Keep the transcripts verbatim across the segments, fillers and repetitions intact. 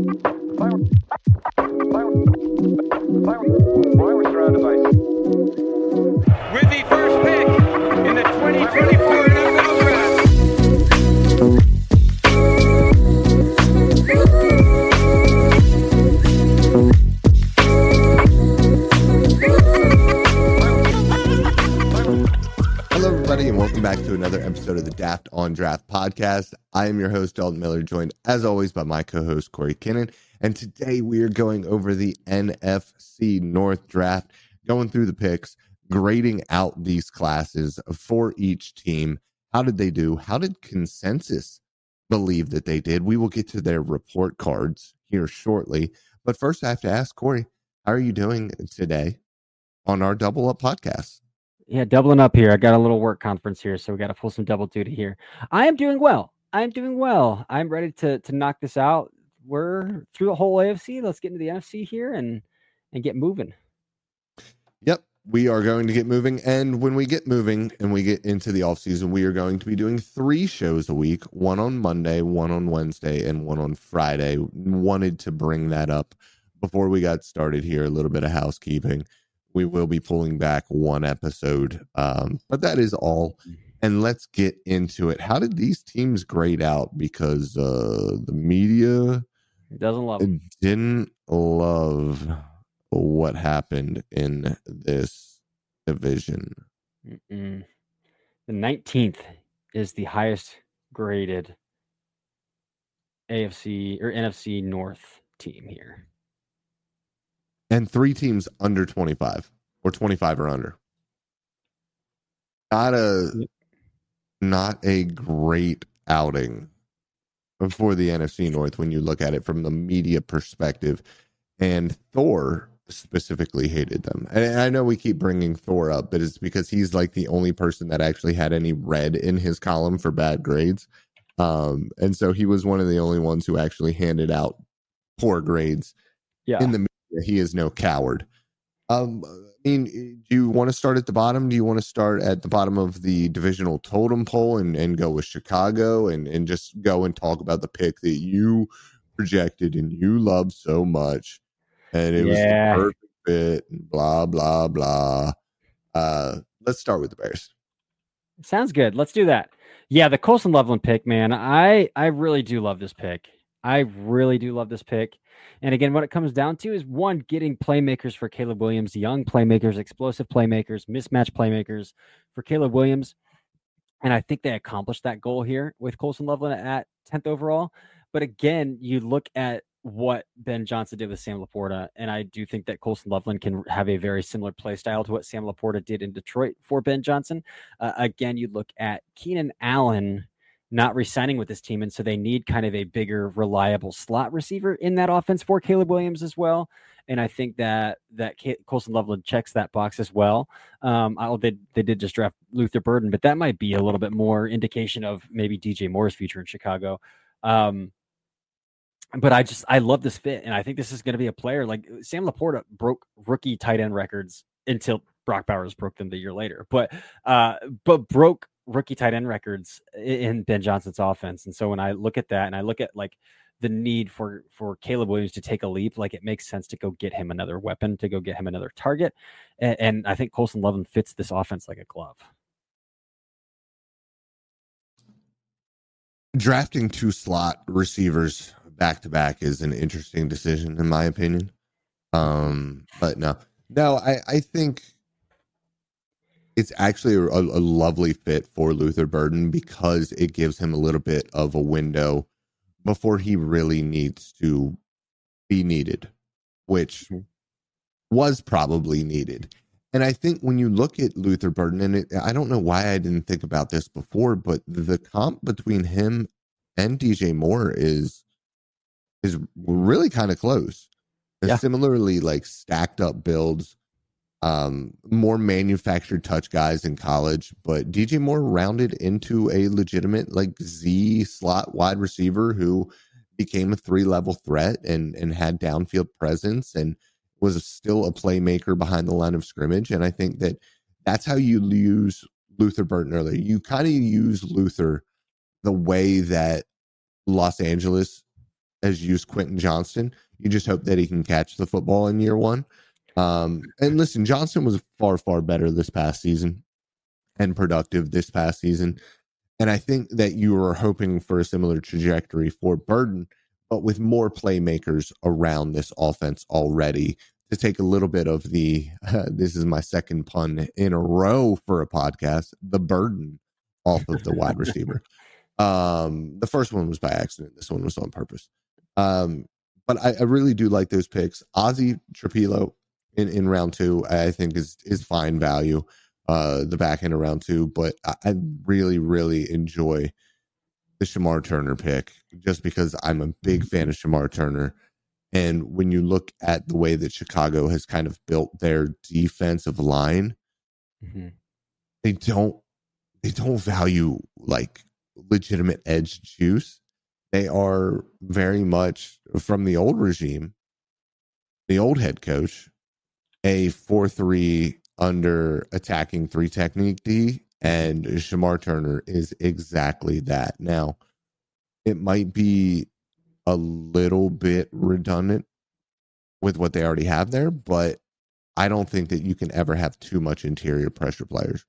With the first pick in the twenty twenty-four N F L Draft. Hello, everybody, and welcome back to another episode of the Daft on Draft podcast. I am your host, Dalton Miller, joined as always by my co-host, Corey Kinnan. And today we are going over the N F C North draft, going through the picks, grading out these classes for each team. How did they do? How did consensus believe that they did? We will get to their report cards here shortly. But first, I have to ask, Corey, how are you doing today on our Double Up podcast? Yeah, doubling up here. I got a little work conference here, so we got to pull some double duty here. I am doing well. I am doing well. I'm ready to to knock this out. We're through the whole A F C. Let's get into the N F C here and and get moving. Yep, we are going to get moving. And when we get moving and we get into the offseason, we are going to be doing three shows a week, one on Monday, one on Wednesday, and one on Friday. Wanted to bring that up before we got started here. A little bit of housekeeping. We will be pulling back one episode, um, but that is all. And let's get into it. How did these teams grade out? Because uh, the media doesn't love them. didn't love what happened in this division. Mm-mm. The nineteenth is the highest graded A F C or N F C North team here. And three teams under twenty-five or twenty-five or under. Not a, not a great outing for the N F C North when you look at it from the media perspective. And Thor specifically hated them. And I know we keep bringing Thor up, but it's because he's like the only person that actually had any red in his column for bad grades. Um, and so he was one of the only ones who actually handed out poor grades Yeah. in the media. He is no coward. Um, I mean, do you want to start at the bottom? Do you want to start at the bottom of the divisional totem pole and, and go with Chicago and, and just go and talk about the pick that you projected and you loved so much? And it Yeah. was the perfect fit and blah, blah, blah. Uh, let's start with the Bears. Sounds good. Let's do that. Yeah, the Colson Loveland pick, man. I I really do love this pick. I really do love this pick. And again, what it comes down to is one, getting playmakers for Caleb Williams, young playmakers, explosive playmakers, mismatch playmakers for Caleb Williams. And I think they accomplished that goal here with Colson Loveland at tenth overall. But again, you look at what Ben Johnson did with Sam Laporta, and I do think that Colson Loveland can have a very similar play style to what Sam Laporta did in Detroit for Ben Johnson. Uh, again, you look at Keenan Allen not re-signing with this team, and so they need kind of a bigger, reliable slot receiver in that offense for Caleb Williams as well. And I think that that Colson Loveland checks that box as well. Um, I, they, they did just draft Luther Burden, but that might be a little bit more indication of maybe D J Moore's future in Chicago. Um, but I just I love this fit, and I think this is going to be a player like Sam Laporta broke rookie tight end records until Brock Bowers broke them the year later, but uh, but broke rookie tight end records in Ben Johnson's offense. And so when I look at that and I look at like the need for, for Caleb Williams to take a leap, like it makes sense to go get him another weapon, to go get him another target. And, and I think Colson Loveland fits this offense like a glove. Drafting two slot receivers back to back is an interesting decision in my opinion. Um, but no, no, I, I think it's actually a, a lovely fit for Luther Burden because it gives him a little bit of a window before he really needs to be needed, which was probably needed. And I think when you look at Luther Burden, and it, I don't know why I didn't think about this before, but the comp between him and D J Moore is is really kind of close. Yeah. Similarly, like stacked up builds. Um, more manufactured touch guys in college, but D J Moore rounded into a legitimate like Z slot wide receiver who became a three level threat and and had downfield presence and was still a playmaker behind the line of scrimmage. And I think that that's how you use Luther Burden earlier. You kind of use Luther the way that Los Angeles has used Quentin Johnston. You just hope that he can catch the football in year one. Um, and listen, Johnston was far, far better this past season and productive this past season. And I think that you were hoping for a similar trajectory for Burden, but with more playmakers around this offense already to take a little bit of the, uh, this is my second pun in a row for a podcast, the burden off of the wide receiver. Um, the first one was by accident. This one was on purpose. Um, but I, I really do like those picks. Ozzy Trapilo in, in round two, I think is, is fine value. Uh, the back end of round two, but I, I really, really enjoy the Shamar Turner pick just because I'm a big fan of Shamar Turner. And when you look at the way that Chicago has kind of built their defensive line, mm-hmm. they don't, they don't value like legitimate edge juice. They are very much from the old regime, the old head coach, a four three under attacking three technique D, and Shamar Turner is exactly that. Now, it might be a little bit redundant with what they already have there, but I don't think that you can ever have too much interior pressure players.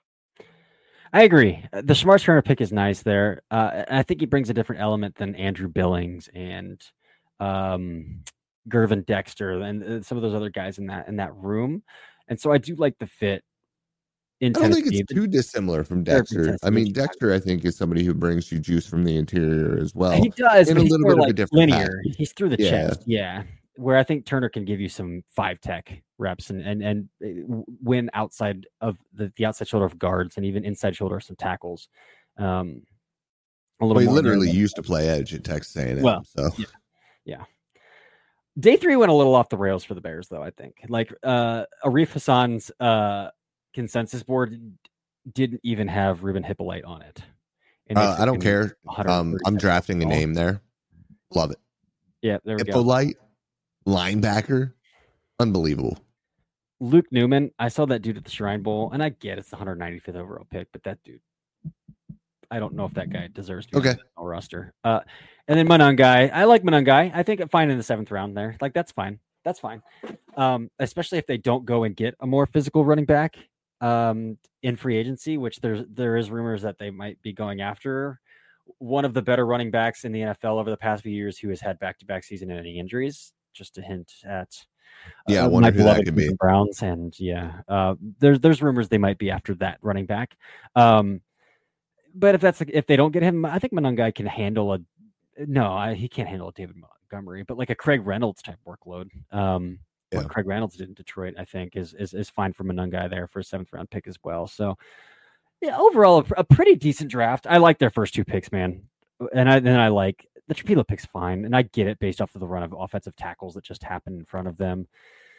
I agree. The Shamar Turner pick is nice there. Uh, I think he brings a different element than Andrew Billings and um, Gervin Dexter and some of those other guys in that in that room. And so I do like the fit. In I don't Tennessee. think it's too dissimilar from Dexter. I mean, Dexter, I think, is somebody who brings you juice from the interior as well. He does, in but a he's little more bit like of a different linear. path. He's through the Yeah. chest, yeah. Where I think Turner can give you some five tech reps and and and win outside of the, the outside shoulder of guards and even inside shoulder of some tackles. Um, a little. Well, he more literally than, used to play edge at Texas A and M. Well, so yeah, yeah. Day three went a little off the rails for the Bears, though. I think like uh, Arif Hassan's uh, consensus board didn't even have Ruben Hippolyte on it. And uh, I don't care. Um, I'm drafting a name there. Love it. Yeah, there we Hippolyte, go. Linebacker, unbelievable. Luke Newman, I saw that dude at the Shrine Bowl, and I get it's the one hundred ninety-fifth overall pick, but that dude, I don't know if that guy deserves to be okay. on the roster. Uh, and then Monangai, I like Monangai. I think I'm fine in the seventh round there. Like that's fine. That's fine. Um, especially if they don't go and get a more physical running back. Um, in free agency, which there's there is rumors that they might be going after one of the better running backs in the N F L over the past few years, who has had back-to-back season ending injuries. Just to hint at, yeah, uh, I wonder my who that could be. Browns, and yeah, uh, there's there's rumors they might be after that running back. Um, but if that's if they don't get him, I think Monangai can handle a no, I, he can't handle a David Montgomery, but like a Craig Reynolds type workload. Um, Yeah. What Craig Reynolds did in Detroit, I think, is is is fine for Monangai there for a seventh round pick as well. So, yeah, overall, a, a pretty decent draft. I like their first two picks, man, and I then I like the Trapilo pick's fine, and I get it based off of the run of offensive tackles that just happened in front of them.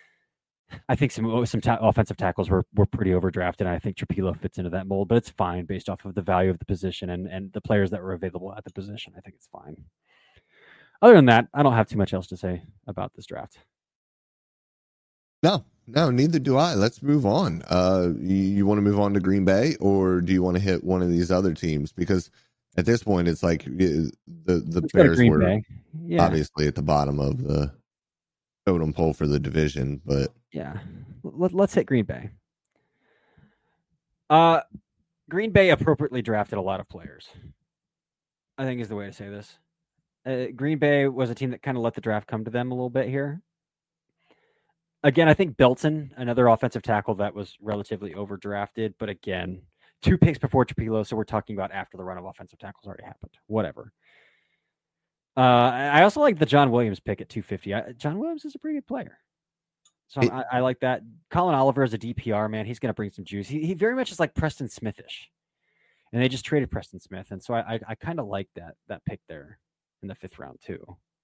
I think some some ta- offensive tackles were were pretty overdrafted, and I think Trapilo fits into that mold, but it's fine based off of the value of the position and and the players that were available at the position. I think it's fine. Other than that, I don't have too much else to say about this draft. No, no, neither do I. Let's move on. Uh, you, you want to move on to Green Bay, or do you want to hit one of these other teams? Because at this point, it's like the the Let's Bears were Bay. Yeah. obviously at the bottom of the totem pole for the division, but yeah, Let, let's hit Green Bay. Uh, Green Bay appropriately drafted a lot of players, I think is the way to say this. Uh, Green Bay was a team that kind of let the draft come to them a little bit here. Again, I think Belton, another offensive tackle that was relatively overdrafted, but again, two picks before Trapilo, so we're talking about after the run of offensive tackles already happened. Whatever. Uh, I also like the John Williams pick at two fifty. I, John Williams is a pretty good player. So it, I, I like that. Colin Oliver is a D P R, man. He's going to bring some juice. He, he very much is like Preston Smith-ish. And they just traded Preston Smith. And so I, I, I kind of like that that pick there in the fifth round, too.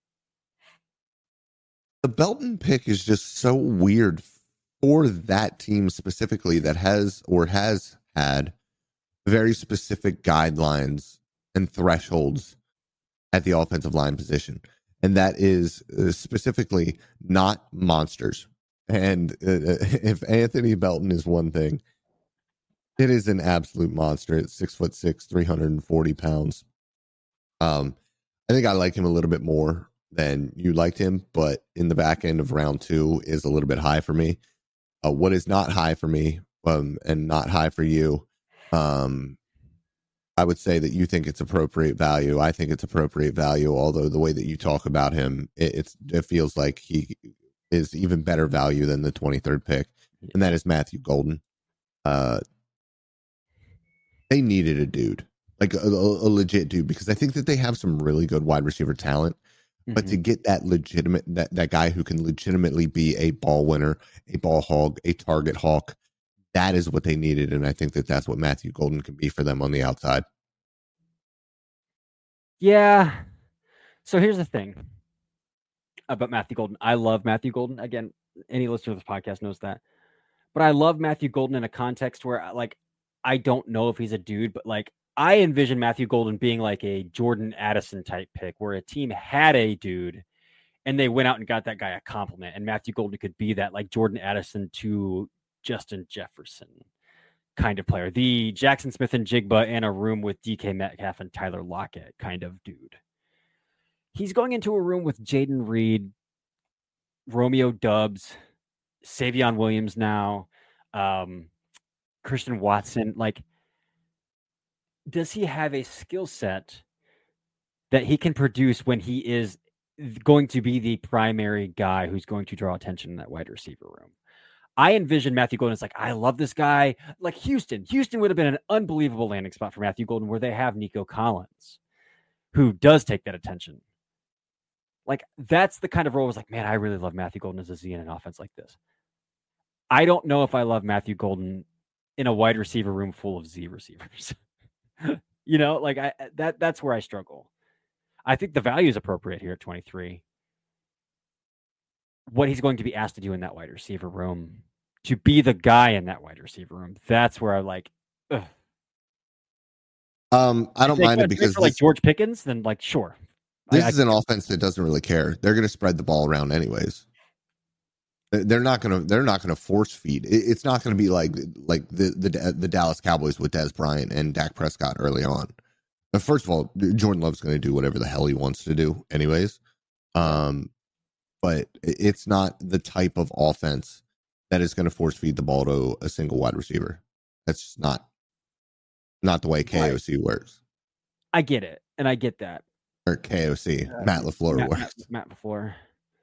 The Belton pick is just so weird for that team specifically that has or has had very specific guidelines and thresholds at the offensive line position. And that is uh, specifically not monsters. And uh, if Anthony Belton is one thing, it is an absolute monster at six foot six, three hundred forty pounds. Um, I think I like him a little bit more then you liked him. But in the back end of round two is a little bit high for me. Uh, what is not high for me, um, and not high for you, um, I would say that you think it's appropriate value. I think it's appropriate value, although the way that you talk about him, it, it's it feels like he is even better value than the twenty-third pick, and that is Matthew Golden. Uh, they needed a dude, like a, a, a legit dude, because I think that they have some really good wide receiver talent. Mm-hmm. But to get that legitimate, that, that guy who can legitimately be a ball winner, a ball hog, a target hawk, that is what they needed. And I think that that's what Matthew Golden can be for them on the outside. Yeah. So here's the thing about Matthew Golden. I love Matthew Golden. Again, any listener of this podcast knows that. But I love Matthew Golden in a context where, like, I don't know if he's a dude, but like, I envision Matthew Golden being like a Jordan Addison type pick where a team had a dude and they went out and got that guy a compliment. And Matthew Golden could be that, like, Jordan Addison to Justin Jefferson kind of player. The Jackson Smith and Jigba in a room with D K Metcalf and Tyler Lockett kind of dude. He's going into a room with Jaden Reed, Romeo Doubs, Savion Williams now, um, Christian Watson. Like, does he have a skill set that he can produce when he is going to be the primary guy who's going to draw attention in that wide receiver room? I envision Matthew Golden as like, I love this guy. Like Houston. Houston would have been an unbelievable landing spot for Matthew Golden where they have Nico Collins, who does take that attention. Like, that's the kind of role I was like, man, I really love Matthew Golden as a Z in an offense like this. I don't know if I love Matthew Golden in a wide receiver room full of Z receivers. You know, like I that that's where I struggle. I think the value is appropriate here at twenty-three. What he's going to be asked to do in that wide receiver room, to be the guy in that wide receiver room, that's where I like. Ugh. Um, I don't mind it because for, like this, George Pickens, then like sure. This I, is I, an offense that doesn't really care. They're going to spread the ball around anyways. They're not going to. They're not going to force feed. It's not going to be like like the, the the Dallas Cowboys with Dez Bryant and Dak Prescott early on. But first of all, Jordan Love's going to do whatever the hell he wants to do, anyways. Um, but it's not the type of offense that is going to force feed the ball to a single wide receiver. That's just not not the way K O C right. works. I get it, and I get that. Or K O C, uh, Matt LaFleur Matt, works. Matt, Matt LaFleur.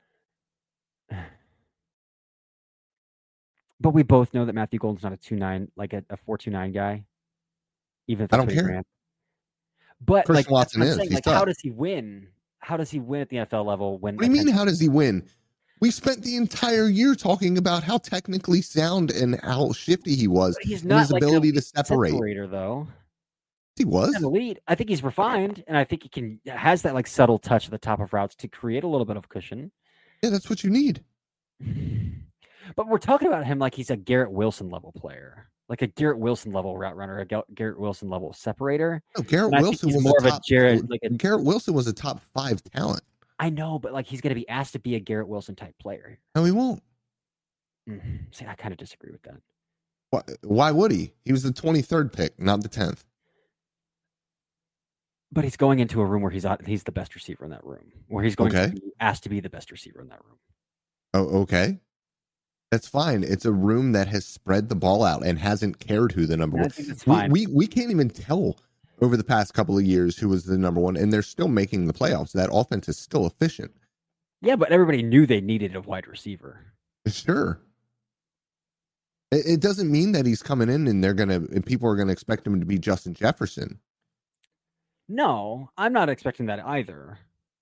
But we both know that Matthew Golden's not a two nine, like a, a four two nine guy. Even if I don't care. Ran. But Christian like, Watson is. Saying, like, how does he win? How does he win at the N F L level? When? What do you mean? How does he win? We spent the entire year talking about how technically sound and how shifty he was. But he's and not his like ability an to separate. Separator, though. He was he's an elite. I think he's refined, and I think he can has that like subtle touch at the top of routes to create a little bit of cushion. Yeah, that's what you need. But we're talking about him like he's a Garrett Wilson level player, like a Garrett Wilson level route runner, a Garrett Wilson level separator. No, Garrett Wilson was more a top, of a Jared. Like a, Garrett Wilson was a top five talent. I know, but like he's going to be asked to be a Garrett Wilson type player. No, he won't. Mm-hmm. See, I kind of disagree with that. Why, why would he? He was the twenty-third pick, not the tenth. But he's going into a room where he's he's the best receiver in that room, where he's going okay. to be asked to be the best receiver in that room. Oh, okay. That's fine. It's a room that has spread the ball out and hasn't cared who the number yeah, one. I think that's fine. We, we we can't even tell over the past couple of years who was the number one, and they're still making the playoffs. That offense is still efficient. Yeah, but everybody knew they needed a wide receiver. Sure. It, it doesn't mean that he's coming in and they're gonna and people are gonna expect him to be Justin Jefferson. No, I'm not expecting that either.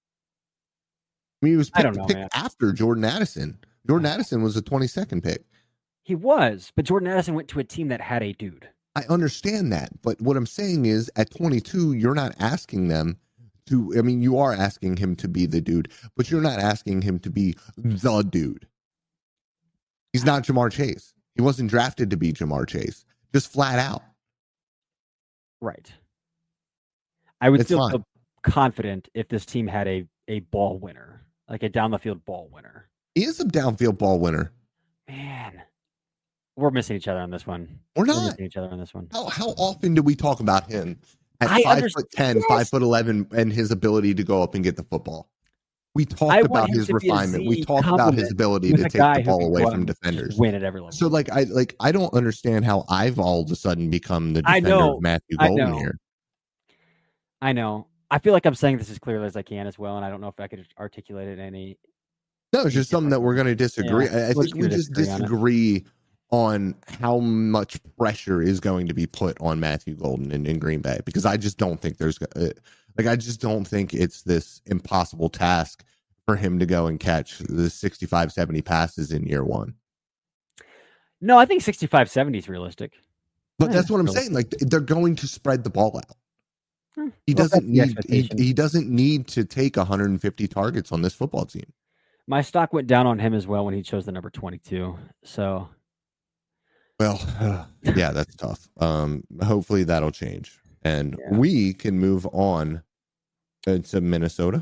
I mean, he was picked, I don't know, picked man. after Jordan Addison. Jordan Addison was the twenty-second pick. He was, but Jordan Addison went to a team that had a dude. I understand that, but what I'm saying is at twenty-two, you're not asking them to, I mean, you are asking him to be the dude, but you're not asking him to be the dude. He's not Jamar Chase. He wasn't drafted to be Jamar Chase, just flat out. Right. I would It's still fine. feel confident if this team had a, a ball winner, like a down the field ball winner. He is a downfield ball winner. Man, we're missing each other on this one. We're We're not. missing each other on this one. How how often do we talk about him at I five understand- foot ten, yes. five foot eleven, and his ability to go up and get the football? We talked I about want him his to be a refinement. We Z talked about his complement ability with to a take guy the who ball can away go out from and just defenders. win at every level. So like I like I don't understand how I've all of a sudden become the I defender know, of Matthew I Golden know. here. I know. I feel like I'm saying this as clearly as I can as well, and I don't know if I could articulate it any. No, it's just something that we're going to disagree. Yeah, I, I we're think just we gonna just disagree on it. disagree on how much pressure is going to be put on Matthew Golden in, in Green Bay, because I just don't think there's uh, like I just don't think it's this impossible task for him to go and catch the sixty-five, seventy passes in year one. No, I think sixty-five, seventy is realistic. But I that's think what I'm it's saying. Like they're going to spread the ball out. Hmm. He Well, doesn't that's the need he, expectation. he doesn't need to take one hundred fifty targets on this football team. My stock went down on him as well when he chose the number twenty-two. So, well, uh, yeah, that's tough. Um, hopefully that'll change, and Yeah. we can move on to Minnesota.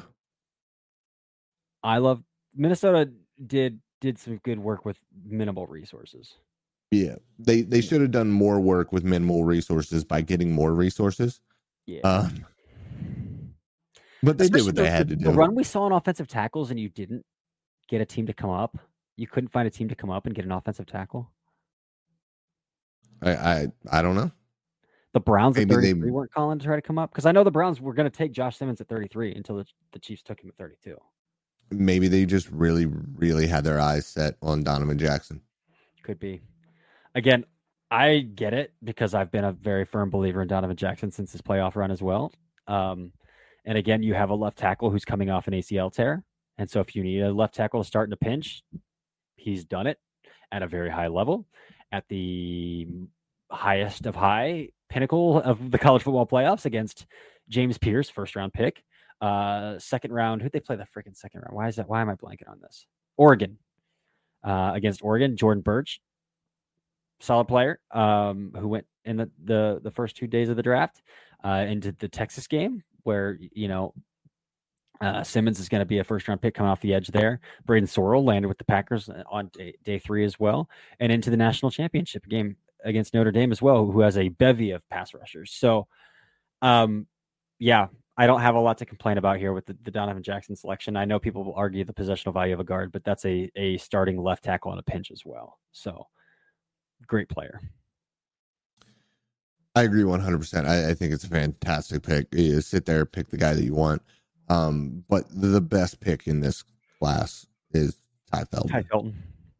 I love Minnesota. Did did some good work with minimal resources. Yeah, they they should have done more work with minimal resources by getting more resources. Yeah, Um, but they Especially did what they the, had the, to The do. run we saw on offensive tackles, and you didn't get a team to come up. You couldn't find a team to come up and get an offensive tackle. I I, I don't know. The Browns Maybe at thirty-three they- weren't calling to try to come up, because I know the Browns were going to take Josh Simmons at thirty-three until the, the Chiefs took him at thirty-two. Maybe they just really, really had their eyes set on Donovan Jackson. Could be. Again, I get it because I've been a very firm believer in Donovan Jackson since his playoff run as well. Um, and again, you have a left tackle who's coming off an A C L tear. And so if you need a left tackle to start in a pinch, he's done it at a very high level, at the highest of high pinnacle of the college football playoffs against James Pierce, first round pick. Uh, second round, who'd they play the freaking second round? Why is that? Why am I blanking on this? Oregon. Uh, against Oregon, Jordan Birch, solid player, um, who went in the, the, the first two days of the draft uh, into the Texas game where, you know, uh, Simmons is going to be a first round pick coming off the edge there. Braden Sorrell landed with the Packers on day, day three as well, and into the national championship game against Notre Dame as well, who has a bevy of pass rushers. So, um, yeah, I don't have a lot to complain about here with the, the Donovan Jackson selection. I know people will argue the positional value of a guard, but that's a, a starting left tackle on a pinch as well. So great player. I agree one hundred percent. I, I think it's a fantastic pick. You sit there, pick the guy that you want. Um, but the best pick in this class is Ty Felton. Ty Felton.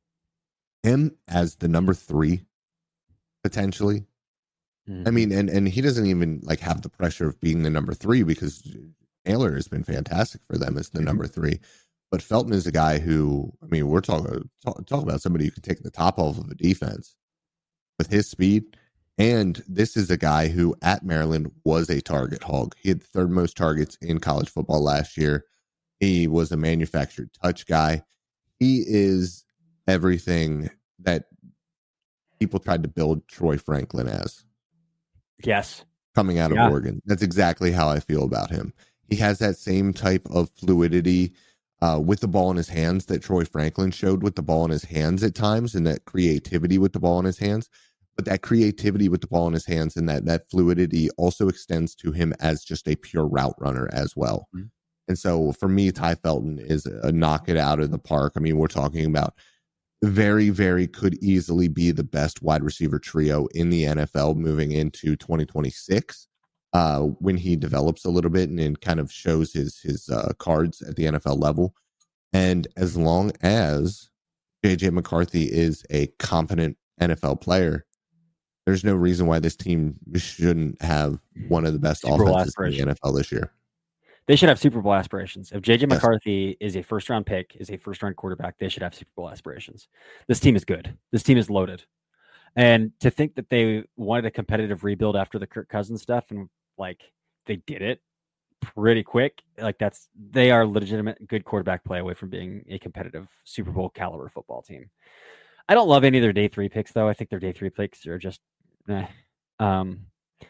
Him as the number three, potentially. Mm-hmm. I mean, and, and he doesn't even like have the pressure of being the number three, because Taylor has been fantastic for them as the number three. But Felton is a guy who, I mean, we're talking talk, talk about somebody who can take the top off of a defense with his speed. And this is a guy who at Maryland was a target hog. He had the third most targets in college football last year. He was a manufactured touch guy. He is everything that people tried to build Troy Franklin as. Yes. Coming out of Yeah. Oregon. That's exactly how I feel about him. He has that same type of fluidity uh, with the ball in his hands that Troy Franklin showed with the ball in his hands at times, and that creativity with the ball in his hands. But that creativity with the ball in his hands and that that fluidity also extends to him as just a pure route runner as well. Mm-hmm. And so for me, Ty Felton is a knock it out of the park. I mean, we're talking about very, very could easily be the best wide receiver trio in the N F L moving into twenty twenty-six uh, when he develops a little bit and, and kind of shows his, his uh, cards at the N F L level. And as long as J J McCarthy is a competent N F L player, there's no reason why this team shouldn't have one of the best Super Bowl offenses in the N F L this year. They should have Super Bowl aspirations. If J J Yes. McCarthy is a first round pick, is a first round quarterback, they should have Super Bowl aspirations. This team is good. This team is loaded. And to think that they wanted a competitive rebuild after the Kirk Cousins stuff, and like they did it pretty quick, like that's, they are legitimate good quarterback play away from being a competitive Super Bowl caliber football team. I don't love any of their day three picks, though. I think their day three picks are just, eh. Um,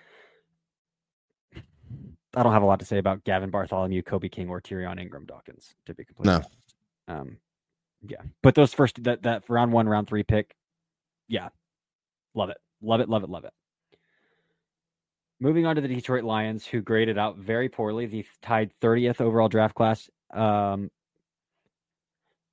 I don't have a lot to say about Gavin Bartholomew, Kobe King, or Tyrion Ingram Dawkins, to be completely No. honest. Um, yeah, but those first that that round one, round three pick, yeah, love it, love it, love it, love it. Moving on to the Detroit Lions, who graded out very poorly. The tied thirtieth overall draft class um,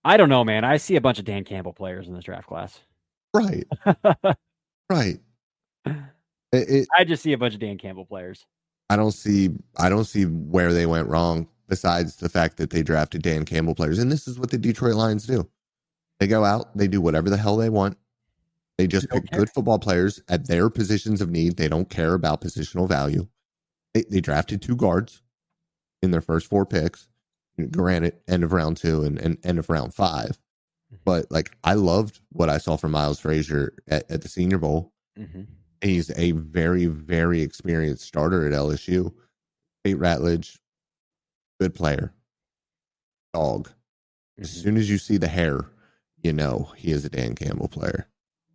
I don't know, man. I see a bunch of Dan Campbell players in this draft class. Right. Right. It, it, I just see a bunch of Dan Campbell players. I don't see I don't see where they went wrong besides the fact that they drafted Dan Campbell players. And this is what the Detroit Lions do. They go out, they do whatever the hell they want. They just They don't pick care. good football players at their positions of need. They don't care about positional value. They, they drafted two guards in their first four picks. Granted, end of round two and, and end of round five. But like, I loved what I saw from Miles Frazier at, at the Senior Bowl. Mm-hmm. He's a very, very experienced starter at L S U. Tate Ratledge, good player. Dog. As Mm-hmm. soon as you see the hair, you know he is a Dan Campbell player.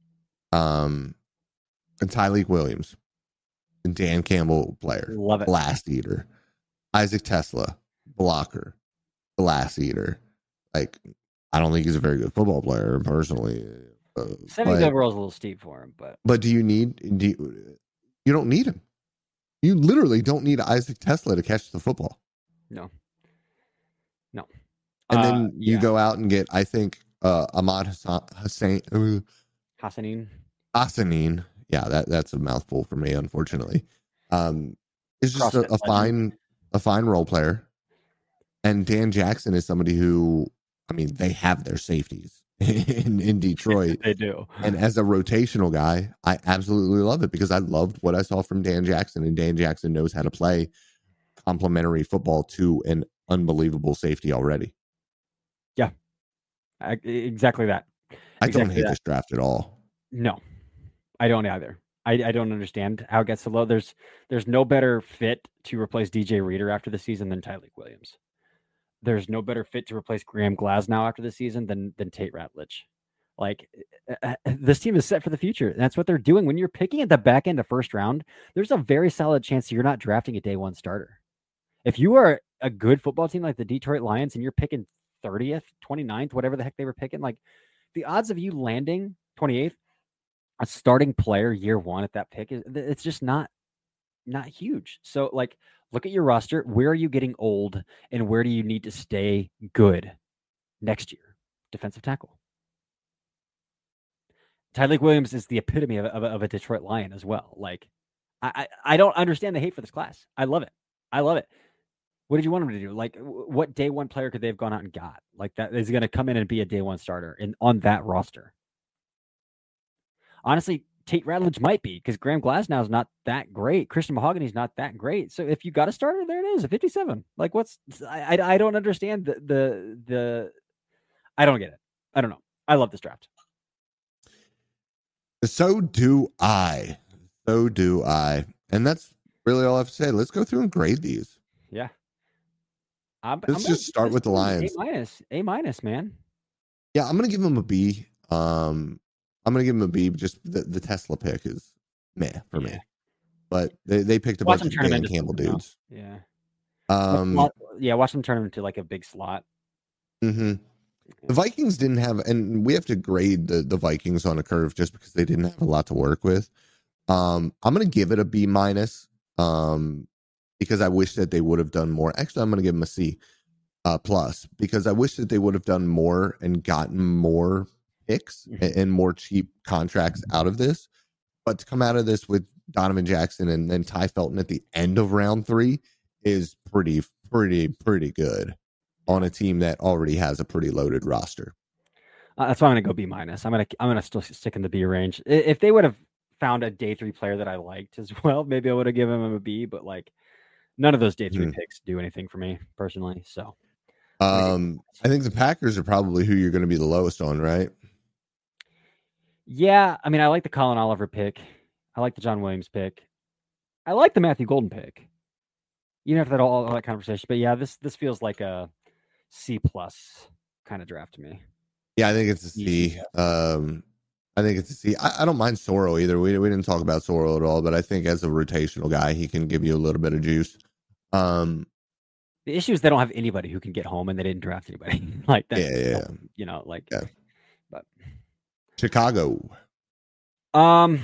Um, and Tyleek Williams, Dan Campbell player, Love it. blast eater. Isaac Tesla, blocker, glass eater. Like, I don't think he's a very good football player personally. Uh, seventies but, overall is a little steep for him, but but do you need? Do you, you don't need him. You literally don't need Isaac Tesla to catch the football. no, no. And Uh, then you yeah. go out and get, I think, uh, Ahmad Hassan, Hussein, uh, Hassanin. Hassanin. Yeah, that, that's a mouthful for me, unfortunately. Um, it's just a, CrossFit a legend. fine, a fine role player. And Dan Jackson is somebody who, I mean, they have their safeties in, in Detroit. They do. And as a rotational guy, I absolutely love it because I loved what I saw from Dan Jackson, and Dan Jackson knows how to play complementary football to an unbelievable safety already. Yeah, I, exactly that. I Exactly don't hate that. this draft at all. No, I don't either. I, I don't understand how it gets so low. There's there's no better fit to replace D J Reader after the season than Tyleek Williams. There's no better fit to replace Graham Glasnow after the season than than Tate Ratledge. Like, uh, this team is set for the future. That's what they're doing. When you're picking at the back end of first round, there's a very solid chance that you're not drafting a day one starter. If you are a good football team like the Detroit Lions and you're picking thirtieth, twenty-ninth, whatever the heck they were picking, like the odds of you landing twenty-eighth, a starting player year one at that pick, is it's just not not huge. So like, look at your roster. Where are you getting old and where do you need to stay good next year? Defensive tackle. Tyleek Williams is the epitome of, of, of a Detroit Lion as well. Like, I, I I don't understand the hate for this class. I love it. I love it. What did you want him to do? Like, what day one player could they have gone out and got? Like, that is going to come in and be a day one starter in on that roster. Honestly, Tate Ratledge might be, because Graham Glasnow is not that great. Christian Mahogany's not that great. So if you got a starter, there it is, a fifty-seven. Like, what's I I, I don't understand the, the the I don't get it. I don't know. I love this draft. So do I. So do I. And that's really all I have to say. Let's go through and grade these. Yeah. I'm, Let's I'm just start with the Lions. A minus, A minus, man. Yeah, I'm gonna give them a B. Um, I'm gonna give them a B. Just the, the Tesla pick is meh for me. Yeah. But they, they picked a Watch bunch them of turn him Dan into Campbell something else. dudes. Yeah. Um, Watch- yeah, watch them turn him into like a big slot. mm-hmm. The Vikings didn't have, and we have to grade the, the Vikings on a curve just because they didn't have a lot to work with. Um, I'm gonna give it a B minus. Um, because I wish that they would have done more. Actually, I'm gonna give them a C. Uh, plus, because I wish that they would have done more and gotten more picks Mm-hmm. and, and more cheap contracts out of this. But to come out of this with Donovan Jackson and then Ty Felton at the end of round three is pretty, pretty, pretty good on a team that already has a pretty loaded roster. Uh, that's why I'm gonna go B minus. I'm gonna I'm gonna still stick in the B range. I- If they would have found a day three player that I liked as well, maybe I would have given him a B. But like, none of those day three Mhm. picks do anything for me personally. So. Um, I think the Packers are probably who you're going to be the lowest on, right? Yeah, I mean, I like the Colin Oliver pick. I like the John Williams pick. I like the Matthew Golden pick. Even after that all, all that conversation, but yeah, this this feels like a C plus kind of draft to me. Yeah, I think it's a C. Um, I think it's a C. I, I don't mind Sorrell either. We we didn't talk about Sorrell at all, but I think as a rotational guy, he can give you a little bit of juice. Um, The issue is they don't have anybody who can get home, and they didn't draft anybody like that. Yeah, yeah, yeah. You know, like, Yeah. but Chicago. um,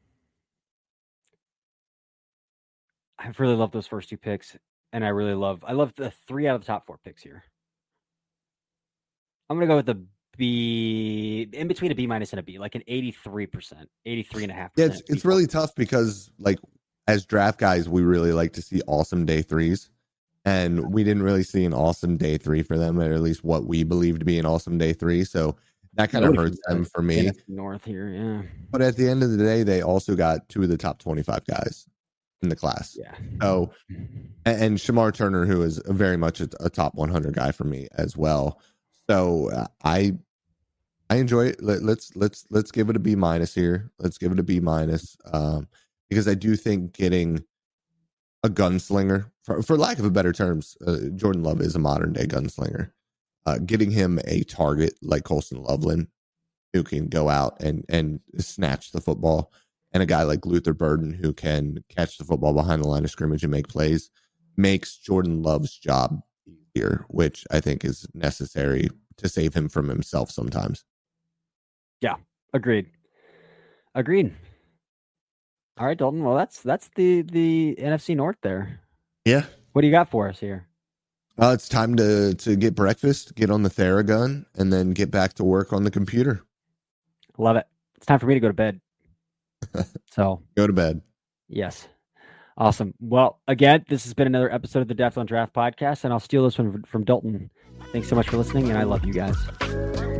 I really love those first two picks, and I really love I love the three out of the top four picks here. I'm gonna go with a B, in between a B minus and a B, like an eighty-three percent, eighty-three and a half Yeah, percent. it's it's really tough because like as draft guys, we really like to see awesome day threes. And we didn't really see an awesome day three for them, or at least what we believe to be an awesome day three. So that kind of hurts them for me. North here, yeah. But at the end of the day, they also got two of the top twenty-five guys in the class. Yeah. So, and Shamar Turner, who is very much a, a top one hundred guy for me as well. So uh, I, I enjoy it. Let, let's let's let's give it a B minus here. Let's give it a B minus um, because I do think getting a gunslinger, for, for lack of a better terms, uh, Jordan Love is a modern day gunslinger. Uh, getting him a target like Colston Loveland, who can go out and and snatch the football, and a guy like Luther Burden who can catch the football behind the line of scrimmage and make plays, makes Jordan Love's job easier, which I think is necessary to save him from himself sometimes. Yeah, agreed. Agreed. All right, Dalton. Well, that's that's the the N F C North there. Yeah. What do you got for us here? Uh, it's time to to get breakfast, get on the Theragun, and then get back to work on the computer. Love it. It's time for me to go to bed. So go to bed. Yes. Awesome. Well, again, this has been another episode of the Death on Draft podcast, and I'll steal this one from Dalton. Thanks so much for listening, and I love you guys.